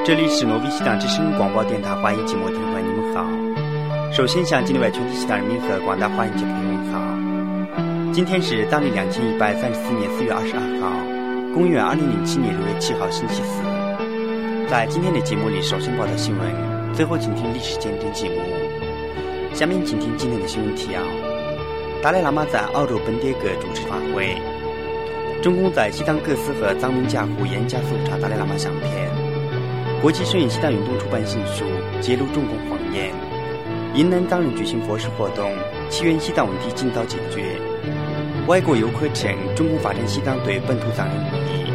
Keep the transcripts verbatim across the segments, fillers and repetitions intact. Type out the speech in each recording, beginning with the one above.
这里是诺维西藏之声广播电台华语节目，听众朋友你们好。首先向境内外全体西藏人民和广大华人节目朋友们好。今天是当地两千一百三十四年四月二十二号，公元二零零七年六月七号星期四。在今天的节目里，首先报道新闻，最后请听历史见证节目。下面请听今天的新闻提要：达赖喇嘛在澳洲本迭戈主持法会；中共在西藏各寺和藏民家户严加搜查达赖喇嘛相片；国际声援西藏运动出版新书揭露中共谎言；云南藏人举行佛事活动，祈愿西藏问题尽早解决；外国游客称中共发展西藏对本土藏人不利。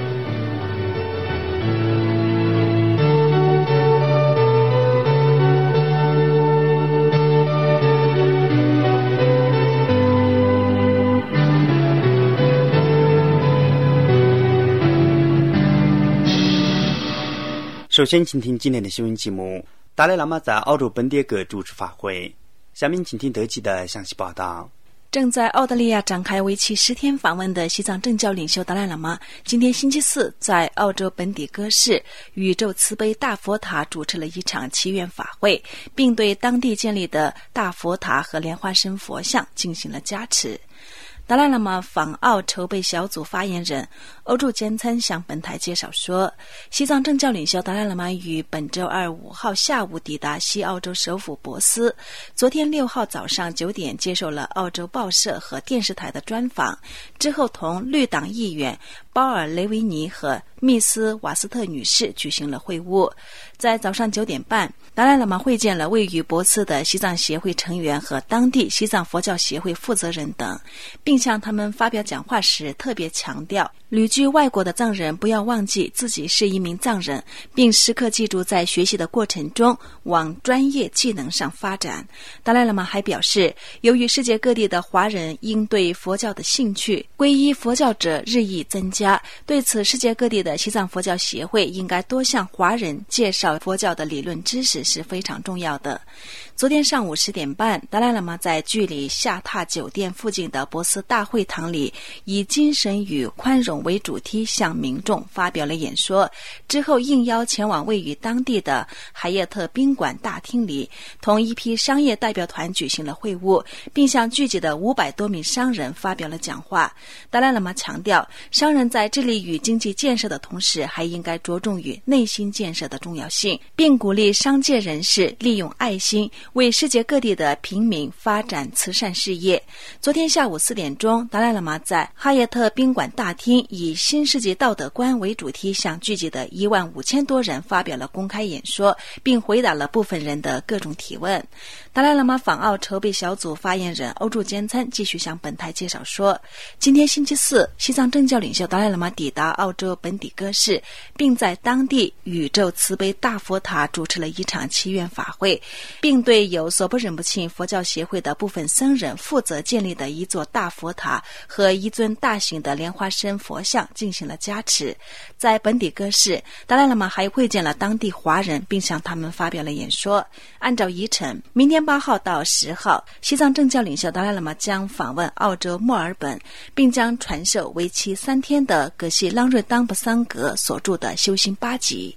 首先请听今天的新闻节目。达赖喇嘛在澳洲本迭戈主持法会，下面请听德记的详细报道。 正在澳大利亚展开为期十天访问的西藏政教领袖达赖喇嘛，今天星期四在澳洲本迭戈市宇宙慈悲大佛塔主持了一场祈愿法会，并对当地建立的大佛塔和莲花生佛像进行了加持。达赖喇嘛访澳筹备小组发言人欧柱坚参向本台介绍说，西藏政教领袖达赖喇嘛于本周二五号下午抵达西澳洲首府珀斯，昨天六号早上九点接受了澳洲报社和电视台的专访，之后同绿党议员鲍尔雷维尼和密斯瓦斯特女士举行了会晤。在早上九点半，达赖喇嘛会见了位于珀斯的西藏协会成员和当地西藏佛教协会负责人等，并向他们发表讲话时特别强调，旅居外国的藏人不要忘记自己是一名藏人，并时刻记住在学习的过程中往专业技能上发展。达赖喇嘛还表示，由于世界各地的华人因对佛教的兴趣，皈依佛教者日益增加，对此世界各地的西藏佛教协会应该多向华人介绍佛教的理论知识是非常重要的。昨天上午十点半，达赖喇嘛在距离下榻酒店附近的珀斯大会堂里，以精神与宽容为主题向民众发表了演说，之后应邀前往位于当地的海耶特宾馆大厅里，同一批商业代表团举行了会晤，并向聚集的五百多名商人发表了讲话。达赖喇嘛强调，商人在致力于经济建设的同时，还应该着重于内心建设的重要性，并鼓励商界人士利用爱心为世界各地的平民发展慈善事业。昨天下午四点钟，达赖喇嘛在哈耶特宾馆大厅以新世纪道德观为主题向聚集的一万五千多人发表了公开演说，并回答了部分人的各种提问。达赖喇嘛访澳筹备小组发言人欧柱坚参继续向本台介绍说，今天星期四，西藏政教领袖达赖喇嘛抵达澳洲本迭戈市，并在当地宇宙慈悲大佛塔主持了一场祈愿法会，并对有索布仁波切佛教协会的部分僧人负责建立的一座大佛塔和一尊大型的莲花生佛像进行了加持。在本迭戈市，达赖喇嘛还会见了当地华人，并向他们发表了演说。按照议程，明天八号到十号，西藏政教领袖达赖喇嘛将访问澳洲墨尔本，并将传授为期三天的格西朗瑞当布桑格所著的修心八集。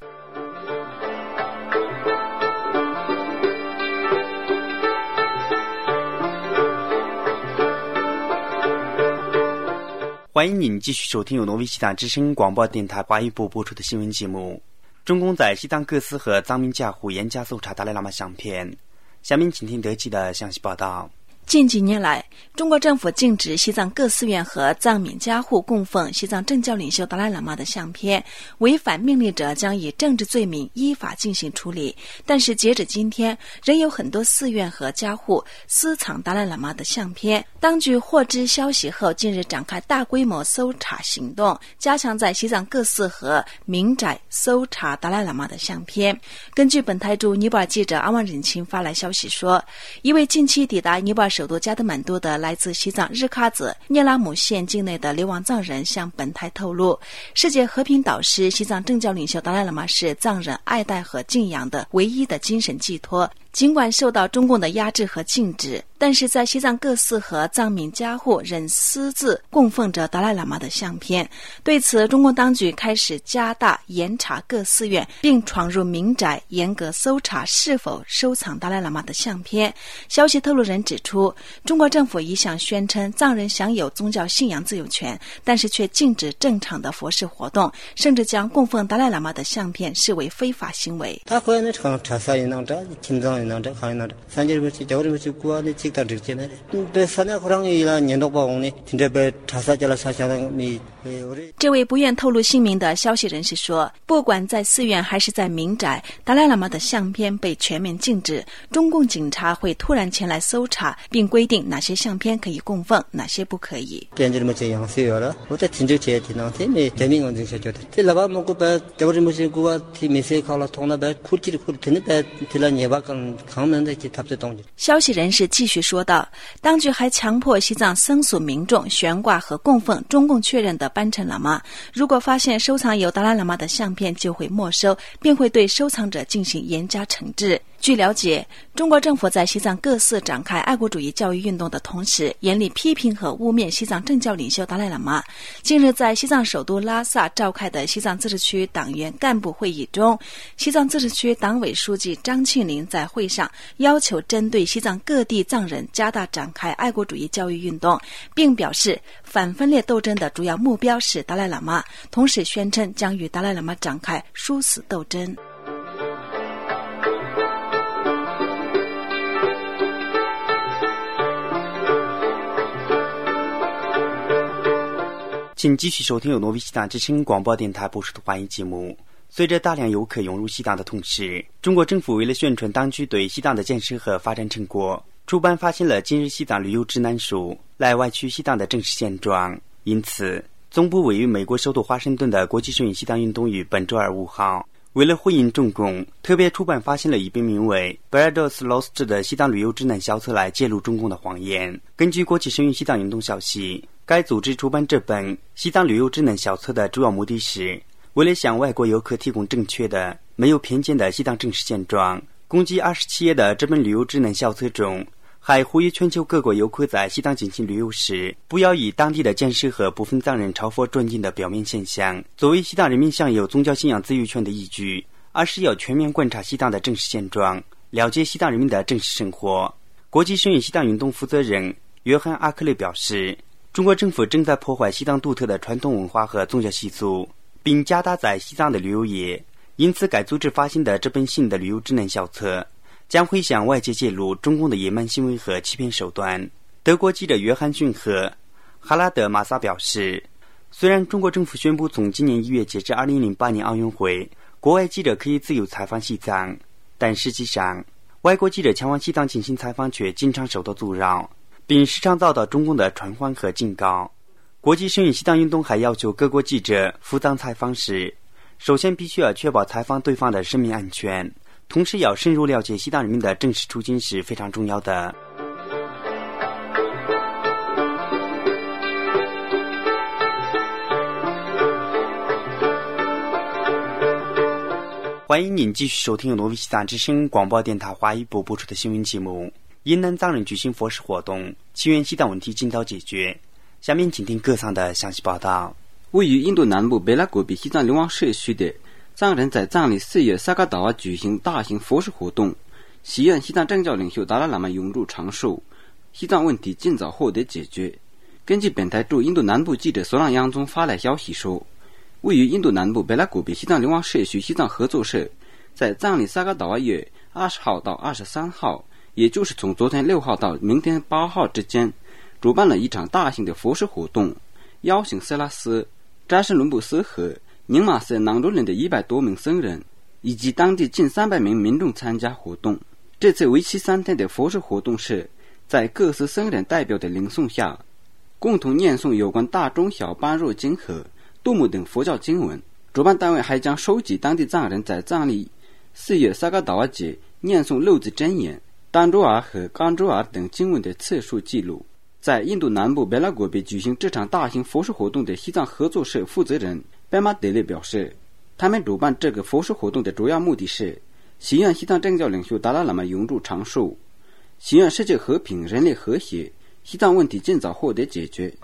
欢迎您继续收听由挪威西藏之声广播电台华语部播出的新闻节目。中共在西藏各寺和藏民家户严加搜查达赖喇嘛相片。下面请听德记的详细报道。 近几年来，中国政府禁止西藏各寺院和藏民家户供奉西藏政教领袖达赖喇嘛的相片，违反命令者将以政治罪名依法进行处理。但是截止今天，仍有很多寺院和家户私藏达赖喇嘛的相片。当局获知消息后，近日展开大规模搜查行动，加强在西藏各寺和民宅搜查达赖喇嘛的相片。根据本台驻尼泊尔记者阿旺忍钦发来消息说，一位近期抵达尼泊尔首都加德满都的来自西藏日喀则聂拉姆县境内的流亡藏人向本台透露，世界和平导师西藏政教领袖达赖喇嘛是藏人爱戴和敬仰的唯一的精神寄托。尽管受到中共的压制和禁止， 但是在西藏各寺和藏民家户仍私自供奉着达赖喇嘛的相片。对此，中共当局开始加大严查各寺院，并闯入民宅，严格搜查是否收藏达赖喇嘛的相片。消息透露人指出，中国政府一向宣称藏人享有宗教信仰自由权，但是却禁止正常的佛事活动，甚至将供奉达赖喇嘛的相片视为非法行为。这位不愿透露姓名的消息人士说，不管在寺院还是在民宅，达赖喇嘛的相片被全面禁止，中共警察会突然前来搜查，并规定哪些相片可以供奉，哪些不可以。消息人士继续说道，当局还强迫西藏僧俗民众悬挂和供奉中共确认的班禅喇嘛，如果发现收藏有达赖喇嘛的相片，就会没收，并会对收藏者进行严加惩治。据了解，中国政府在西藏各寺展开爱国主义教育运动的同时，严厉批评和污蔑西藏政教领袖达赖喇嘛。近日在西藏首都拉萨召开的西藏自治区党员干部会议中，西藏自治区党委书记张庆林在会上要求针对西藏各地藏人加大展开爱国主义教育运动，并表示反分裂斗争的主要目标是达赖喇嘛，同时宣称将与达赖喇嘛展开殊死斗争。 请继续收听由挪威西藏之声广播电台播出的华语节目。随着大量游客涌入西藏的同时，中国政府为了宣传当局对西藏的建设和发展成果，出版发行了今日西藏旅游指南书，来歪曲西藏的真实现状。因此，总部位于美国首都华盛顿的国际声援西藏运动于本周二五号，为了回应中共，特别出版发行了一本名为《Barados Lost》的西藏旅游指南小册，来揭露中共的谎言。根据国际声援西藏运动消息，该组织出版这本西藏旅游指南小册的主要目的是为了向外国游客提供正确的、没有偏见的西藏真实现状。共计二十七页的这本旅游指南小册中，还呼吁全球各国游客在西藏进行旅游时，不要以当地的建设和部分藏人朝佛转经的表面现象作为西藏人民享有宗教信仰自由权的依据，而是要全面观察西藏的真实现状，了解西藏人民的真实生活。国际声援西藏运动负责人约翰·阿克雷表示，中国政府正在破坏西藏独特的传统文化和宗教习俗，并加大在西藏的旅游业。因此，该组织发行的这本新的旅游指南小册将会向外界揭露中共的野蛮行为和欺骗手段。德国记者约翰逊和哈拉德马萨表示，虽然中国政府宣布从今年一月截至二零零八年奥运会，国外记者可以自由采访西藏，但实际上，外国记者前往西藏进行采访却经常受到阻扰，并时常遭到中共的传唤和警告。国际声援西藏运动还要求各国记者赴藏采访时，首先必须要确保采访对方的生命安全，同时要深入了解西藏人民的真实处境是非常重要的。欢迎您继续收听由挪威西藏之声广播电台华语部播出的新闻节目。云南藏人举行佛事活动，祈愿西藏问题尽早解决。下面请听各藏的详细报道。 位于印度南部贝拉果比西藏流亡社区的藏人在藏历四月萨嘎达瓦举行大型佛事活动，祈愿西藏政教领袖达赖喇嘛永驻长寿，西藏问题尽早获得解决。根据本台驻印度南部记者索朗央宗发来消息说，位于印度南部贝拉果比西藏流亡社区西藏合作社在藏历萨嘎达瓦月二十号到二十三号，也就是从昨天六号到明天八号之间，主办了一场大型的佛事活动，邀请色拉斯、扎什伦布斯和宁玛寺囊州人的一百多名僧人以及当地近三百名民众参加活动。这次为期三天的佛事活动是在各寺僧人代表的领诵下，共同念诵有关大中小般若经和度母等佛教经文。主办单位还将收集当地藏人在藏历四月萨嘎达瓦节念诵六字真言、丹珠尔和甘珠尔等经文的次数记录。在印度南部贝拉果比举行这场大型佛事活动的西藏合作社负责人白马德勒表示，他们主办这个佛事活动的主要目的是祈愿西藏政教领袖达赖喇嘛永驻长寿， 希愿世界和平、人类和谐，西藏问题尽早获得解决。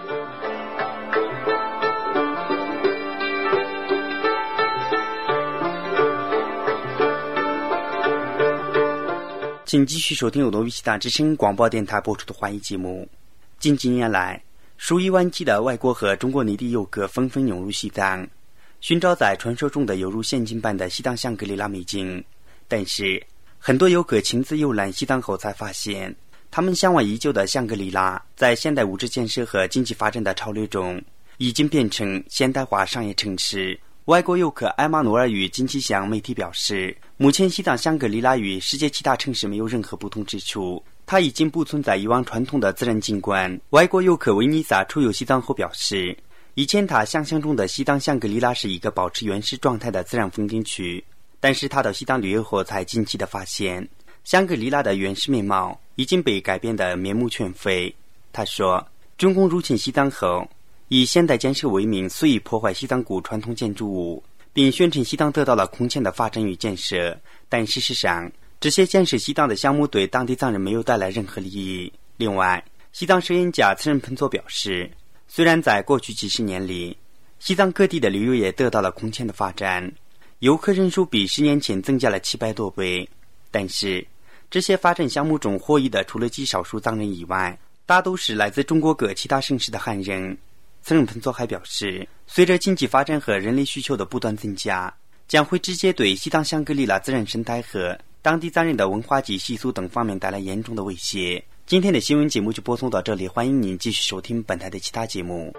请继续收听由罗维西藏之声广播电台播出的华语节目。近几年来，数以万计的外国和中国内地游客纷纷涌入西藏，寻找在传说中的犹如仙境般的西藏香格里拉美景。但是，很多游客亲自游览西藏后才发现，他们向往已久的香格里拉，在现代物质建设和经济发展的潮流中，已经变成现代化商业城市。外国游客艾玛诺尔与金奇祥媒体表示，目前西藏香格里拉与世界其他城市没有任何不同之处，它已经不存在以往传统的自然景观。外国游客维尼萨出游西藏后表示，以前他想象中的西藏香格里拉是一个保持原始状态的自然风景区，但是他到西藏旅游后才惊奇地发现，香格里拉的原始面貌已经被改变得面目全非。他说，中共入侵西藏后，以现代建设为名随意破坏西藏古传统建筑物，并宣称西藏得到了空前的发展与建设，但事实上，这些建设西藏的项目对当地藏人没有带来任何利益。另外，西藏摄影家次仁彭佐表示，虽然在过去几十年里，西藏各地的旅游业得到了空前的发展，游客人数比十年前增加了七百多倍，但是这些发展项目中获益的除了极少数藏人以外，大都是来自中国各其他省市的汉人。次仁彭佐还表示，随着经济发展和人类需求的不断增加，将会直接对西藏香格里拉自然生态和当地藏人的文化及习俗等方面带来严重的威胁。今天的新闻节目就播送到这里，欢迎您继续收听本台的其他节目。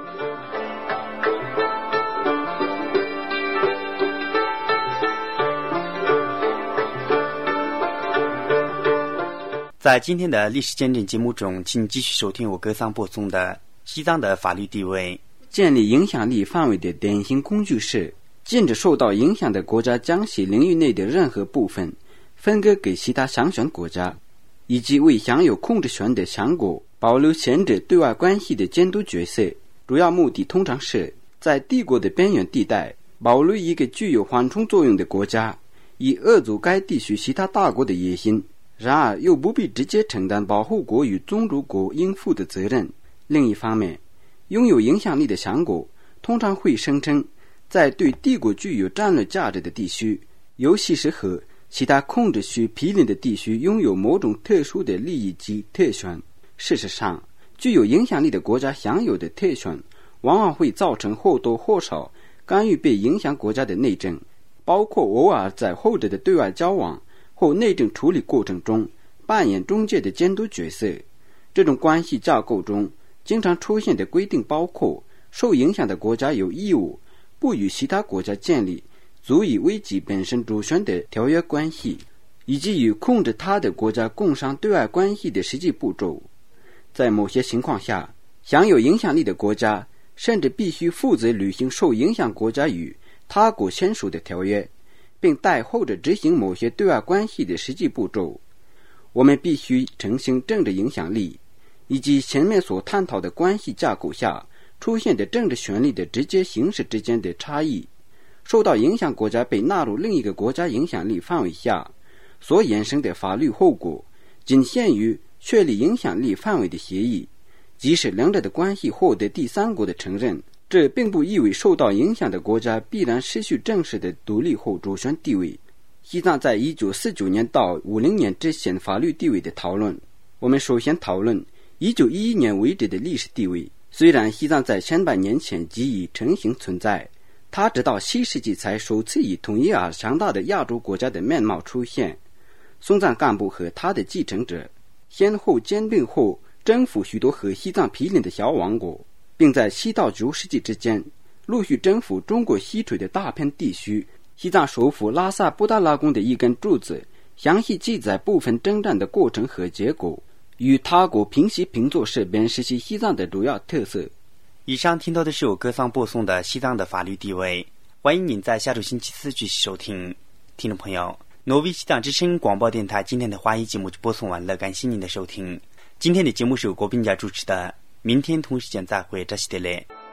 在今天的历史见证节目中，请继续收听我歌桑播送的西藏的法律地位。 建立影响力范围的典型工具是禁止受到影响的国家将其领域内的任何部分分割给其他相选国家，以及为享有控制权的相国保留限制对外关系的监督角色。主要目的通常是在帝国的边缘地带保留一个具有缓冲作用的国家，以遏阻该地区其他大国的野心，然而又不必直接承担保护国与宗主国应负的责任。另一方面，拥有影响力的强国通常会声称，在对帝国具有战略价值的地区，尤其是和其他控制区毗邻的地区拥有某种特殊的利益及特权。事实上，具有影响力的国家享有的特权往往会造成或多或少干预被影响国家的内政，包括偶尔在后者的对外交往或内政处理过程中扮演中介的监督角色。这种关系架构中经常出现的规定包括，受影响的国家有义务不与其他国家建立足以危及本身主权的条约关系，以及与控制他的国家共商对外关系的实际步骤。在某些情况下，享有影响力的国家甚至必须负责履行受影响国家与他国签署的条约，并代后者执行某些对外关系的实际步骤。我们必须澄清政治影响力以及前面所探讨的关系架构下出现的政治权力的直接行使之间的差异。受到影响国家被纳入另一个国家影响力范围下所衍生的法律后果仅限于确立影响力范围的协议，即使两者的关系获得第三国的承认，这并不意味受到影响的国家必然失去正式的独立或主权地位。西藏在一九四九年到五零年之前法律地位的讨论，我们首先讨论一九一一年为止的历史地位。虽然西藏在千百年前即已成型存在，它直到七世纪才首次以统一而强大的亚洲国家的面貌出现。松赞干布和他的继承者先后兼并后征服许多和西藏毗邻的小王国，并在七到九世纪之间陆续征服中国西陲的大片地区。西藏首府拉萨布达拉宫的一根柱子详细记载部分征战的过程和结果，与他国平起平坐是本时期西藏的主要特色。 以上听到的是由歌桑播送的西藏的法律地位，欢迎您在下周星期四继续收听。听众朋友，挪威西藏之声广播电台今天的华语节目就播送完了，感谢您的收听。今天的节目是由郭斌家主持的，明天同时间再会，这是的嘞。